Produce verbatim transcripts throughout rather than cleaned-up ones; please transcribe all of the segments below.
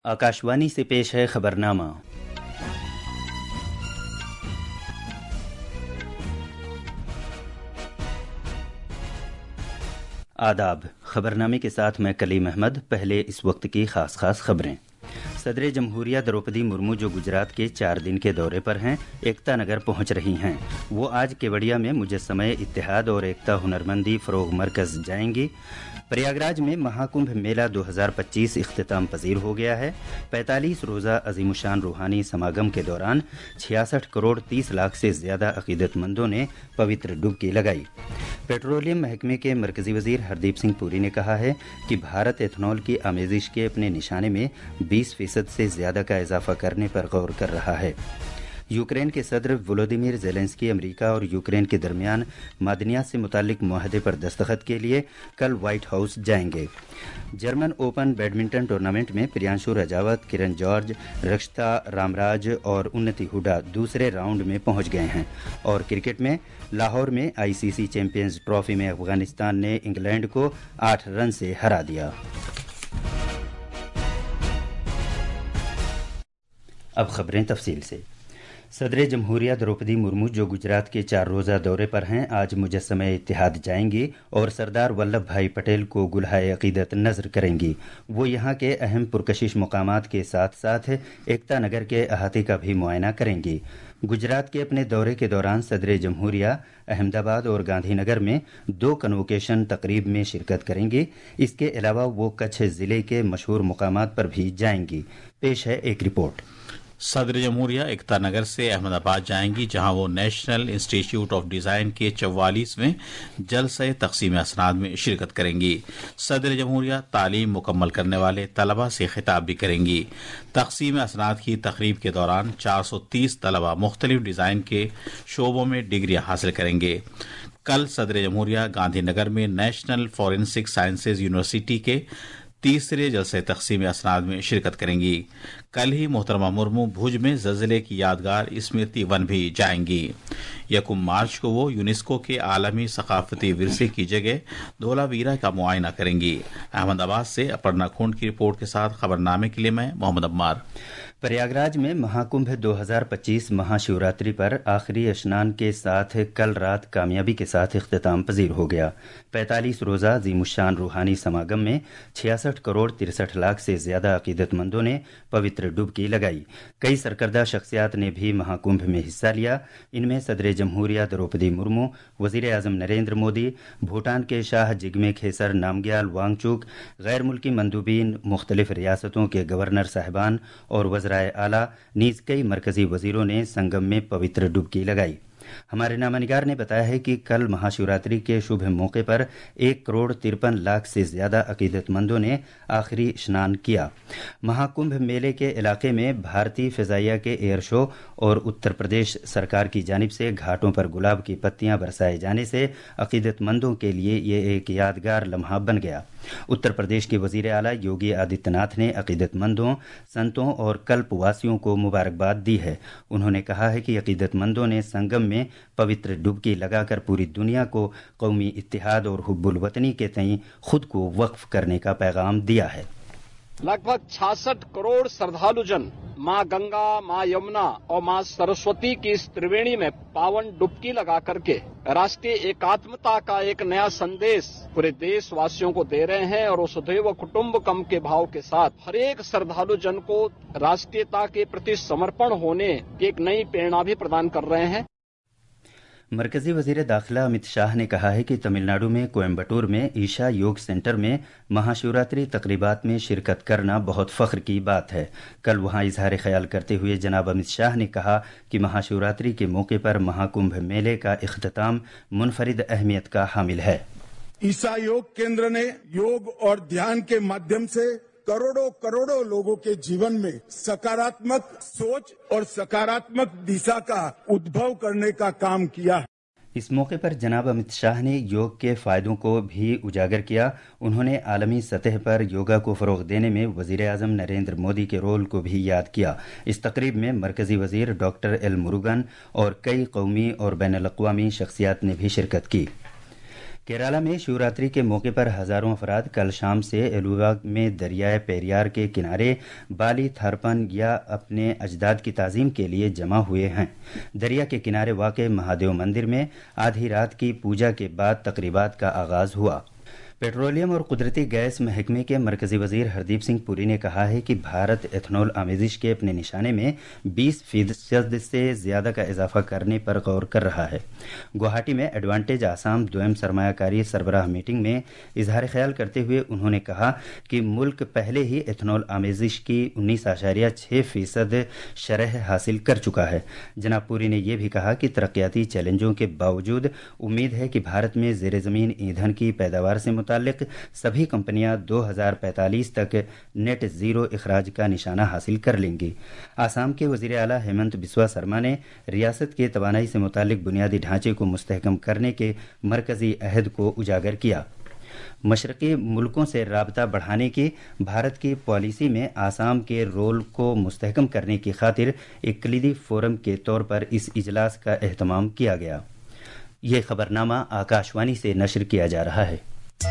आकाशवाणी से पेश है खबरनामा। आदाब। खबरनामे के साथ मैं कलीम अहमद। पहले इस वक्त की खास खास खबरें। सदर जमहूरिया द्रौपदी मुर्मू जो गुजरात के चार दिन के दौरे पर हैं, एकता नगर पहुंच रही हैं। वो आज केवड़िया में मुजस्समे इत्तेहाद और एकता हुनरमंदी फ़रोग़ मरकज़ जाएंगी। प्रयागराज में महाकुंभ मेला दो हज़ार पच्चीस इख्तिताम पजीर हो गया है। पैंतालीस रोज़ा अज़ीमुशान रूहानी समागम के दौरान छियासठ करोड़ तीस लाख से ज़्यादा अक़ीदतमंदों ने पवित्र डुबकी लगाई। पेट्रोलियम महकमे के मरकज़ी वज़ीर हरदीप सिंह पुरी ने कहा है कि भारत एथनॉल की आमेज़िश के अपने निशाने में बीस फीसद से ज़्यादा का इजाफा करने पर गौर कर रहा है। यूक्रेन के सदर वोलोदिमीर ज़ेलेंस्की अमेरिका और यूक्रेन के दरमियान मादनियात से मुतालिक मुआहदे पर दस्तखत के लिए कल व्हाइट हाउस जाएंगे। जर्मन ओपन बैडमिंटन टूर्नामेंट में प्रियांशु रजावत, किरण जॉर्ज, रक्षिता रामराज और उन्नति हुडा दूसरे राउंड में पहुंच गए हैं। और क्रिकेट में लाहौर में आईसीसी चैंपियंस ट्रॉफी में अफगानिस्तान ने इंग्लैंड को आठ रन से हरा दिया। अब खबरें तफसील से। सदर जमहूरिया द्रौपदी मुर्मू जो गुजरात के चार रोज़ा दौरे पर हैं, आज मुजस्समे इत्तेहाद जाएंगी और सरदार वल्लभ भाई पटेल को गुलहाए अक़ीदत नज़र करेंगी। वो यहाँ के अहम पुरकशिश मकामात के साथ साथ एकता नगर के अहाते का भी मुआयना करेंगी। गुजरात के अपने दौरे के दौरान सदर जमहूरिया अहमदाबाद और गांधीनगर में दो कन्वोकेशन तकरीब में शिरकत करेंगी। इसके अलावा वो कच्छ ज़िले के मशहूर मकामात पर भी जाएंगी। पेश है एक रिपोर्ट। सदर जमहूरिया एकता नगर से अहमदाबाद जाएंगी, जहां वो नेशनल इंस्टीट्यूट ऑफ डिजाइन के चौवालीसवें जलसे तकसीम असनाद में शिरकत करेंगी। सदर जमहूरिया तालीम मुकम्मल करने वाले तलबा से खिताब भी करेंगी। तकसीम असनाद की तकरीब के दौरान चार सौ तीस तलबा मुख्तलिफ डिजाइन के शोबों में डिग्रियां हासिल करेंगे। कल सदर जमहूरिया गांधीनगर में नेशनल फॉरेंसिक साइंसेज यूनिवर्सिटी के तीसरे जलसे तकसीम असनाद में शिरकत करेंगी। कल ही मोहतरमा मुर्मू भुज में ज़लज़ले की यादगार स्मृति वन भी जाएंगी। यकुम मार्च को वो यूनेस्को के आलमी सकाफती विरसे की जगह धोलावीरा का मुआयना करेंगी। अहमदाबाद से अपर्णा खोंड की रिपोर्ट के साथ खबरनामे के लिए मैं मोहम्मद अम्मार। प्रयागराज में महाकुंभ दो हज़ार पच्चीस महाशिवरात्रि पर आखिरी स्नान के साथ कल रात कामयाबी के साथ इख्तिताम पजीर हो गया। पैंतालीस रोज़ा अज़ीमुशान रूहानी समागम में छियासठ करोड़ तिरसठ लाख से ज़्यादा अक़ीदतमंदों ने पवित्र डुबकी लगाई। कई सरकर्दा शख्सियात ने भी महाकुंभ में हिस्सा लिया। इनमें सदर जमहूरिया द्रौपदी मुर्मू, वज़ीर आज़म नरेंद्र मोदी, भूटान के शाह जिग्मे खेसर नामग्याल वांगचुक, गैर मुल्की मंदूबीन, मुख्तलिफ रियासतों के गवर्नर साहिबान और वज़राए आला नीज कई मरकजी वजीरों ने संगम में पवित्र डुबकी लगाई। हमारे नामानिगार ने बताया है कि कल महाशिवरात्रि के शुभ मौके पर एक करोड़ तिरपन लाख से ज्यादा अकीदतमंदों ने आखिरी स्नान किया। महाकुंभ मेले के इलाके में भारतीय फिजाइया के एयर शो और उत्तर प्रदेश सरकार की जानिब से घाटों पर गुलाब की पत्तियां बरसाए जाने से अकीदतमंदों के लिए ये एक यादगार लम्हा बन गया। उत्तर प्रदेश के वजीर आला योगी आदित्यनाथ ने अकीदतमंदों, संतों और कल्पवासियों को मुबारकबाद दी है। उन्होंने कहा है कि अकीदतमंदों ने संगम में पवित्र डुबकी लगाकर पूरी दुनिया को कौमी इत्तेहाद और हुब्बुल वतनी के तई खुद को वक्फ करने का पैगाम दिया है। लगभग छियासठ करोड़ श्रद्धालु जन माँ गंगा, माँ यमुना और माँ सरस्वती की इस त्रिवेणी में पावन डुबकी लगा करके राष्ट्रीय एकात्मता का एक नया संदेश पूरे देशवासियों को दे रहे हैं और वसुधैव कुटुंबकम के भाव के साथ हर एक श्रद्धालु जन को राष्ट्रीयता के प्रति समर्पण होने की एक नई प्रेरणा भी प्रदान कर रहे हैं। मरकजी वजीर दाखिला अमित शाह ने कहा है कि तमिलनाडु में कोयम्बटूर में ईशा योग सेंटर में महाशिवरात्रि तकरीबात में शिरकत करना बहुत फख्र की बात है। कल वहां इजहार ख्याल करते हुए जनाब अमित शाह ने कहा कि महाशिवरात्रि के मौके पर महाकुंभ मेले का इख्तिताम मुनफरिद अहमियत का हामिल है। ईशा योग केंद्र ने योग और ध्यान के माध्यम से करोड़ों करोड़ों लोगों के जीवन में सकारात्मक सोच और सकारात्मक दिशा का उद्भव करने का काम किया है। इस मौके पर जनाब अमित शाह ने योग के फायदों को भी उजागर किया। उन्होंने आलमी सतह पर योगा को फ़रोग़ देने में वज़ीर आज़म नरेंद्र मोदी के रोल को भी याद किया। इस तकरीब में मरकज़ी वज़ीर डॉक्टर एल मुरुगन और कई कौमी और बैनुल अक़वामी शख्सियात ने भी शिरकत की। کیرالہ میں شیوراتری کے موقع پر ہزاروں افراد کل شام سے ایلوا میں دریائے پیریار کے کنارے بالی تھارپن یا اپنے اجداد کی تعظیم کے لیے جمع ہوئے ہیں۔ دریا کے کنارے واقع مہادیو مندر میں آدھی رات کی پوجا کے بعد تقریبات کا آغاز ہوا۔ پیٹرولیم اور قدرتی گیس محکمے کے مرکزی وزیر ہردیپ سنگھ پوری نے کہا ہے کہ بھارت ایتھنول آمیزش کے اپنے نشانے میں بیس فیصد سے زیادہ کا اضافہ کرنے پر غور کر رہا ہے۔ گوہاٹی میں ایڈوانٹیج آسام دوئم سرمایہ کاری سربراہ میٹنگ میں اظہار خیال کرتے ہوئے انہوں نے کہا کہ ملک پہلے ہی ایتھنول آمیزش کی انیس اشاریہ چھ فیصد شرح حاصل کر چکا ہے۔ جناب پوری نے یہ بھی کہا کہ ترقیاتی چیلنجوں کے باوجود امید ہے کہ بھارت میں زیر زمین ایندھن کی پیداوار سے متعلق سبھی کمپنیاں دو ہزار پینتالیس تک نیٹ زیرو اخراج کا نشانہ حاصل کر لیں گی۔ آسام کے وزیر اعلیٰ ہیمنت بسوا سرما نے ریاست کے توانائی سے متعلق بنیادی ڈھانچے کو مستحکم کرنے کے مرکزی عہد کو اجاگر کیا۔ مشرقی ملکوں سے رابطہ بڑھانے کی بھارت کی پالیسی میں آسام کے رول کو مستحکم کرنے کی خاطر ایک کلیدی فورم کے طور پر اس اجلاس کا اہتمام کیا گیا۔ یہ خبرنامہ آکاشوانی سے نشر کیا جا رہا ہے۔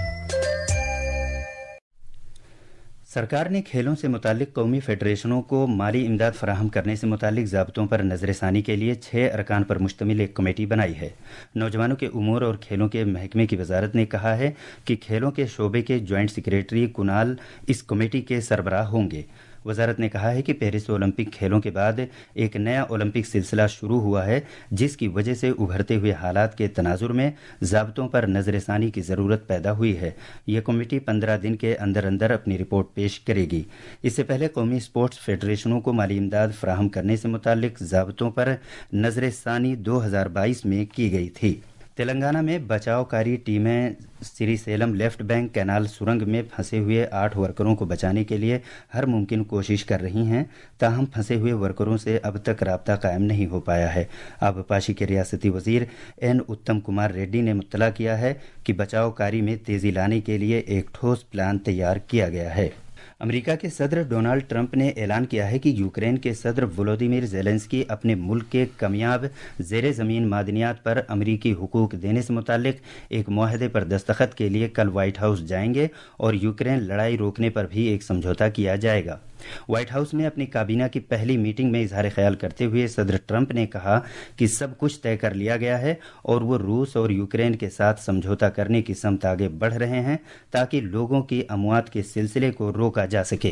سرکار نے کھیلوں سے متعلق قومی فیڈریشنوں کو مالی امداد فراہم کرنے سے متعلق ضابطوں پر نظر ثانی کے لیے چھ ارکان پر مشتمل ایک کمیٹی بنائی ہے۔ نوجوانوں کے امور اور کھیلوں کے محکمے کی وزارت نے کہا ہے کہ کھیلوں کے شعبے کے جوائنٹ سیکریٹری کنال اس کمیٹی کے سربراہ ہوں گے۔ وزارت نے کہا ہے کہ پیرس اولمپک کھیلوں کے بعد ایک نیا اولمپک سلسلہ شروع ہوا ہے، جس کی وجہ سے ابھرتے ہوئے حالات کے تناظر میں ضابطوں پر نظر ثانی کی ضرورت پیدا ہوئی ہے۔ یہ کمیٹی پندرہ دن کے اندر اندر اپنی رپورٹ پیش کرے گی۔ اس سے پہلے قومی اسپورٹس فیڈریشنوں کو مالی امداد فراہم کرنے سے متعلق ضابطوں پر نظر ثانی دو ہزار بائیس میں کی گئی تھی۔ تلنگانہ میں بچاؤ کاری ٹیمیں Srisailam left bank canal سرنگ میں پھنسے ہوئے آٹھ ورکروں کو بچانے کے لیے ہر ممکن کوشش کر رہی ہیں، تاہم پھنسے ہوئے ورکروں سے اب تک رابطہ قائم نہیں ہو پایا ہے۔ آبپاشی کے ریاستی وزیر این اتم کمار ریڈی نے مطلع کیا ہے کہ بچاؤ کاری میں تیزی لانے کے لیے ایک ٹھوس پلان تیار کیا گیا ہے۔ امریکہ کے صدر ڈونالڈ ٹرمپ نے اعلان کیا ہے کہ یوکرین کے صدر ولودیمیر زیلنسکی اپنے ملک کے کمیاب زیر زمین معدنیات پر امریکی حقوق دینے سے متعلق ایک معاہدے پر دستخط کے لیے کل وائٹ ہاؤس جائیں گے اور یوکرین لڑائی روکنے پر بھی ایک سمجھوتا کیا جائے گا۔ وائٹ ہاؤس میں اپنی کابینہ کی پہلی میٹنگ میں اظہار خیال کرتے ہوئے صدر ٹرمپ نے کہا کہ سب کچھ طے کر لیا گیا ہے اور وہ روس اور یوکرین کے ساتھ سمجھوتا کرنے کی سمت آگے بڑھ رہے ہیں تاکہ لوگوں کی اموات کے سلسلے کو روکا جا سکے۔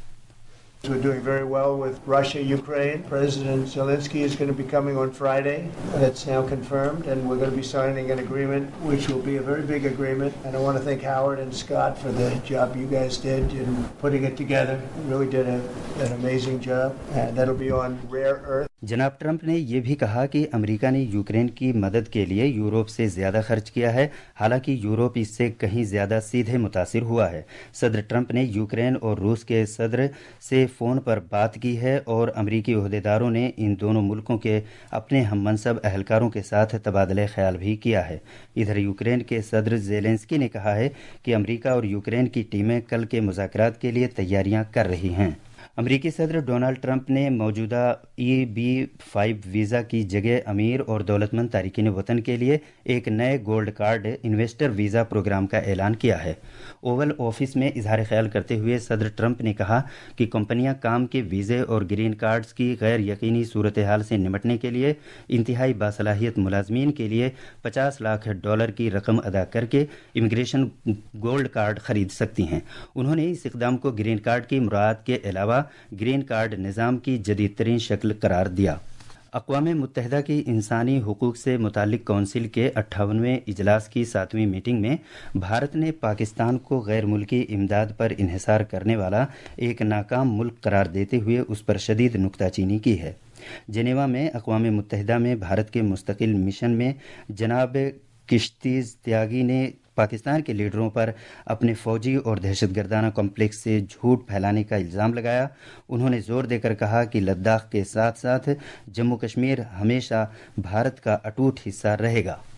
We're doing very well with Russia, Ukraine. President Zelensky is going to be coming on Friday. That's now confirmed, and we're going to be signing an agreement, which will be a very big agreement. And I want to thank Howard and Scott for the job you guys did in putting it together. You really did a, an amazing job, and that'll be on rare earth. جناب Trump نے یہ بھی کہا کہ امریکہ نے Ukraine کی مدد کے لیے یورپ سے زیادہ خرچ کیا ہے، حالانکہ یورپ اس سے کہیں زیادہ سیدھے متاثر ہوا ہے۔ صدر ٹرمپ نے یوکرین اور روس کے صدر سے فون پر بات کی ہے اور امریکی عہدیداروں نے ان دونوں ملکوں کے اپنے ہم منصب اہلکاروں کے ساتھ تبادلہ خیال بھی کیا ہے۔ ادھر یوکرین کے صدر زیلنسکی نے کہا ہے کہ امریکہ اور یوکرین کی ٹیمیں کل کے مذاکرات کے لیے تیاریاں کر رہی ہیں۔ امریکی صدر ڈونالڈ ٹرمپ نے موجودہ ای بی فائیو ویزا کی جگہ امیر اور دولت مند تارکین وطن کے لیے ایک نئے gold card investor visa programme کا اعلان کیا ہے۔ اوول آفس میں اظہار خیال کرتے ہوئے صدر ٹرمپ نے کہا کہ کمپنیاں کام کے ویزے اور گرین کارڈز کی غیر یقینی صورتحال سے نمٹنے کے لیے انتہائی باصلاحیت ملازمین کے لیے پچاس لاکھ ڈالر کی رقم ادا کر کے امیگریشن گولڈ کارڈ خرید سکتی ہیں۔ انہوں نے اس اقدام کو گرین کارڈ کی مراعات کے علاوہ گرین کارڈ نظام کی جدید ترین شکل قرار دیا۔ اقوام متحدہ کی انسانی حقوق سے متعلق کونسل کے اٹھاونویں اجلاس کی ساتویں میٹنگ میں بھارت نے پاکستان کو غیر ملکی امداد پر انحصار کرنے والا ایک ناکام ملک قرار دیتے ہوئے اس پر شدید نکتہ چینی کی ہے۔ جنیوا میں اقوام متحدہ میں بھارت کے مستقل مشن میں جناب کشتیز تیاگی نے پاکستان کے لیڈروں پر اپنے فوجی اور دہشت گردانہ کمپلیکس سے جھوٹ پھیلانے کا الزام لگایا۔ انہوں نے زور دے کر کہا کہ لداخ کے ساتھ ساتھ جموں کشمیر ہمیشہ بھارت کا اٹوٹ حصہ رہے گا۔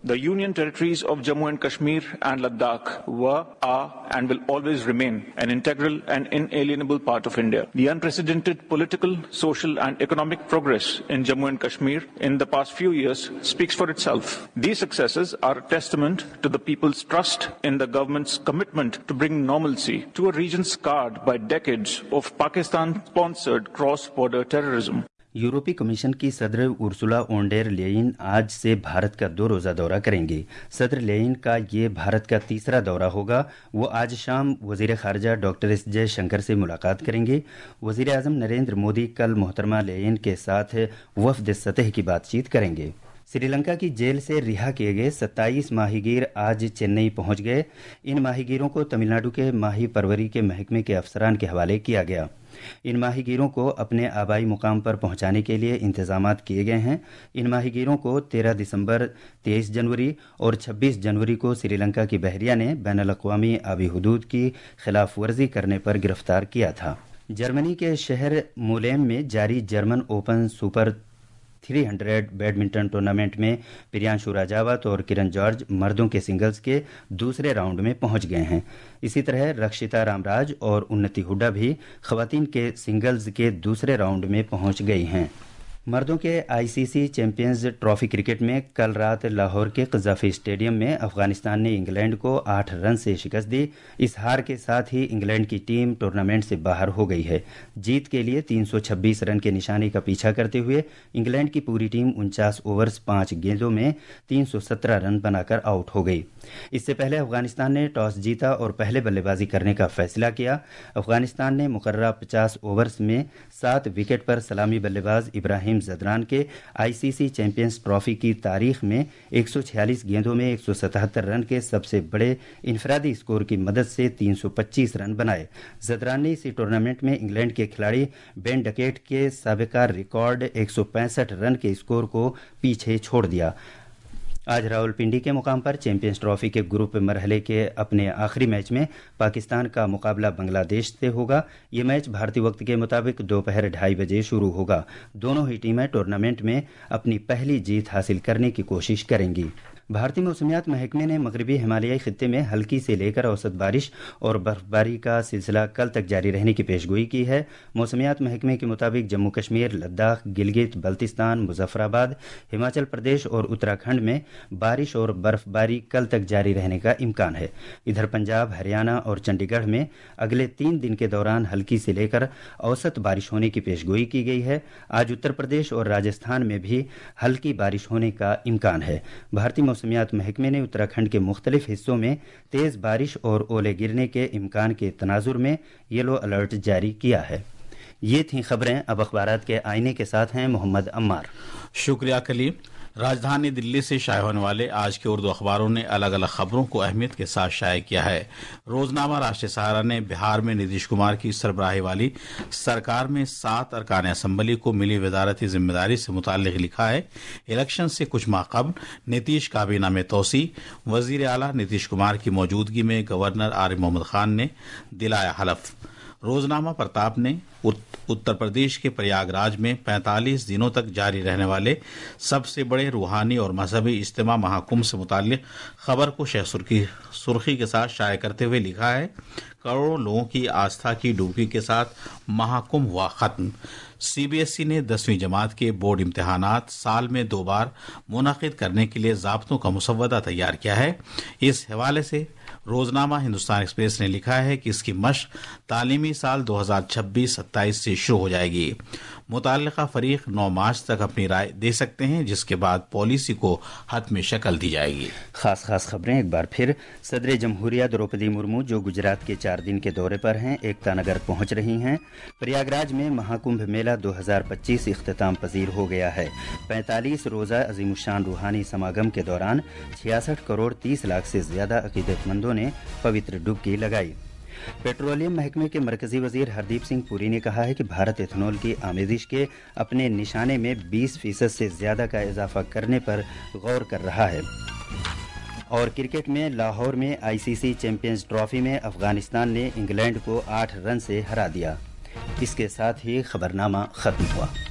The Union territories of Jammu and Kashmir and Ladakh were, are, and will always remain an integral and inalienable part of India. The unprecedented political, social, and economic progress in Jammu and Kashmir in the past few years speaks for itself. These successes are a testament to the people's trust in the government's commitment to bring normalcy to a region scarred by decades of Pakistan-sponsored cross-border terrorism. यूरोपीय commission की सदर Ursula own der Leyen आज से भारत का दो रोज़ा दौरा करेंगे। सदर लेयन का ये भारत का तीसरा दौरा होगा। वो आज शाम वज़ीर ख़ारजा डॉक्टर एस जयशंकर से मुलाकात करेंगे। वज़ीर आज़म नरेंद्र मोदी कल मोहतरमा लेयन के साथ वफ़द सतह की बातचीत करेंगे। श्रीलंका की जेल से रिहा किए गए सत्ताईस माहीगीर आज चेन्नई पहुंच गए। इन माहीगीरों को तमिलनाडु के माही परवरी के महकमे के अफसरान के हवाले किया गया। इन माहीगीरों को अपने आबाई मुकाम पर पहुंचाने के लिए इंतजामात किए गए हैं। इन माहीगीरों को तेरह दिसंबर, तेईस जनवरी और छब्बीस जनवरी को श्रीलंका की बहरिया ने बैनुल अक़वामी आबी हुदूद की खिलाफ वर्जी करने पर गिरफ्तार किया था। जर्मनी के शहर मुलेम में जारी जर्मन ओपन सुपर तीन सौ बैडमिंटन टूर्नामेंट में प्रियांशु राजावत और किरण जॉर्ज मर्दों के सिंगल्स के दूसरे राउंड में पहुंच गए हैं। इसी तरह रक्षिता रामराज और उन्नति हुड्डा भी खवातीन के सिंगल्स के दूसरे राउंड में पहुंच गई हैं। मर्दों के आईसीसी चैंपियंस ट्रॉफी क्रिकेट में कल रात लाहौर के क़ज़ाफ़ी स्टेडियम में अफगानिस्तान ने इंग्लैंड को आठ रन से शिकस्त दी। इस हार के साथ ही इंग्लैंड की टीम टूर्नामेंट से बाहर हो गई है। जीत के लिए तीन सौ छब्बीस रन के निशाने का पीछा करते हुए इंग्लैंड की पूरी टीम उनचास ओवर्स पाँच गेंदों में तीन सौ सत्रह रन बनाकर आउट हो गई। इससे पहले अफगानिस्तान ने टॉस जीता और पहले बल्लेबाजी करने का फैसला किया। अफगानिस्तान ने मुकर्ररा पचास ओवर्स में सात विकेट पर सलामी बल्लेबाज इब्राहिम जदरान के आईसीसी चैंपियंस ट्रॉफी की तारीख में एक सौ छियालीस गेंदों में एक सौ सतहत्तर रन के सबसे बड़े इनफरादी स्कोर की मदद से तीन सौ पच्चीस रन बनाए। जदरान ने इसी टूर्नामेंट में इंग्लैंड के खिलाड़ी बेन डकेट के साबिका रिकॉर्ड एक सौ पैंसठ रन के स्कोर को पीछे छोड़ दिया। आज रावलपिंडी के मुकाम पर चैंपियंस ट्रॉफी के ग्रुप मरहले के अपने आखिरी मैच में पाकिस्तान का मुकाबला बांग्लादेश से होगा। ये मैच भारतीय वक्त के मुताबिक दोपहर ढाई बजे शुरू होगा। दोनों ही टीमें टूर्नामेंट में अपनी पहली जीत हासिल करने की कोशिश करेंगी। भारतीय मौसमियात महकमे ने मगरबी हिमालयी खित्ते में हल्की से लेकर औसत बारिश और बर्फबारी का सिलसिला कल तक जारी रहने की पेशगोई की है। मौसमियात महकमे के मुताबिक जम्मू कश्मीर, लद्दाख, गिलगित बल्तिस्तान, मुजफ्फराबाद, हिमाचल प्रदेश और उत्तराखंड में बारिश और बर्फबारी कल तक जारी रहने का इम्कान है। इधर पंजाब, हरियाणा और चंडीगढ़ में अगले तीन दिन के दौरान हल्की से लेकर औसत बारिश होने की पेशगोई की गई है। आज उत्तर प्रदेश और राजस्थान में भी हल्की बारिश होने का इम्कान है। भारतीय मौसमियात महकमे ने उत्तराखंड के मुख्तलिफ हिस्सों में तेज बारिश और ओले गिरने के इम्कान के तनाजुर में येलो अलर्ट जारी किया है। ये थी खबरें। अब अखबारात के आईने के साथ हैं मोहम्मद अम्मार। शुक्रिया कलीम। राजधानी दिल्ली से शाये होने वाले आज के उर्दू अखबारों ने अलग अलग खबरों को अहमियत के साथ शाये किया है। रोजनामा राष्ट्रीय सहारा ने बिहार में नीतीश कुमार की सरबराही वाली सरकार में सात अरकान असम्बली को मिली वजारती जिम्मेदारी से मुताल्लिक लिखा है, इलेक्शन से कुछ माह कबल नीतीश काबीना में तोसी, वजीर आला नीतीश कुमार की मौजूदगी में गवर्नर आरिफ मोहम्मद खान ने दिलाया हलफ। रोजनामा प्रताप ने उत्तर प्रदेश के प्रयागराज में पैंतालीस दिनों तक जारी रहने वाले सबसे बड़े रूहानी और मजहबी इज्तिमा महाकुंभ से मुताल्लिक खबर को शह सुर्खी के साथ शाये करते हुए लिखा है, करोड़ों लोगों की आस्था की डुबकी के साथ महाकुंभ हुआ खत्म। सीबीएसई ने दसवीं जमात के बोर्ड इम्तिहानात साल में दो बार मुनक़िद करने के लिए ज़ाब्तों का मुसव्वदा तैयार किया है। इस हवाले से रोजनामा हिंदुस्तान एक्सप्रेस ने लिखा है कि इसकी मश्क तालीमी साल दो हज़ार छब्बीस सत्ताईस से शुरू हो जाएगी। मुताल्लिका फरीक नौ मार्च तक अपनी राय दे सकते हैं, जिसके बाद पॉलिसी को हतमी शक्ल दी जाएगी। खास खास खबरें एक बार फिर। सदर जमहूरिया द्रौपदी मुर्मू जो गुजरात के चार दिन के दौरे पर हैं, एकता नगर पहुंच रही हैं। प्रयागराज में महाकुंभ मेला दो हज़ार पच्चीस इख्तिताम पजीर हो गया है। पैंतालीस रोज़ा अजीमुशान रूहानी समागम के दौरान छियासठ करोड़ तीस लाख से ज्यादा अकीदतमंदों ने पवित्र डुबकी लगाई। पेट्रोलियम महकमे के मरकजी वजीर हरदीप सिंह पुरी ने कहा है कि भारत एथनॉल की आमेदिश के अपने निशाने में बीस फीसद से ज्यादा का इजाफा करने पर गौर कर रहा है। और क्रिकेट में लाहौर में आईसीसी चैंपियंस ट्रॉफी में अफगानिस्तान ने इंग्लैंड को आठ रन से हरा दिया। इसके साथ ही खबरनामा खत्म हुआ।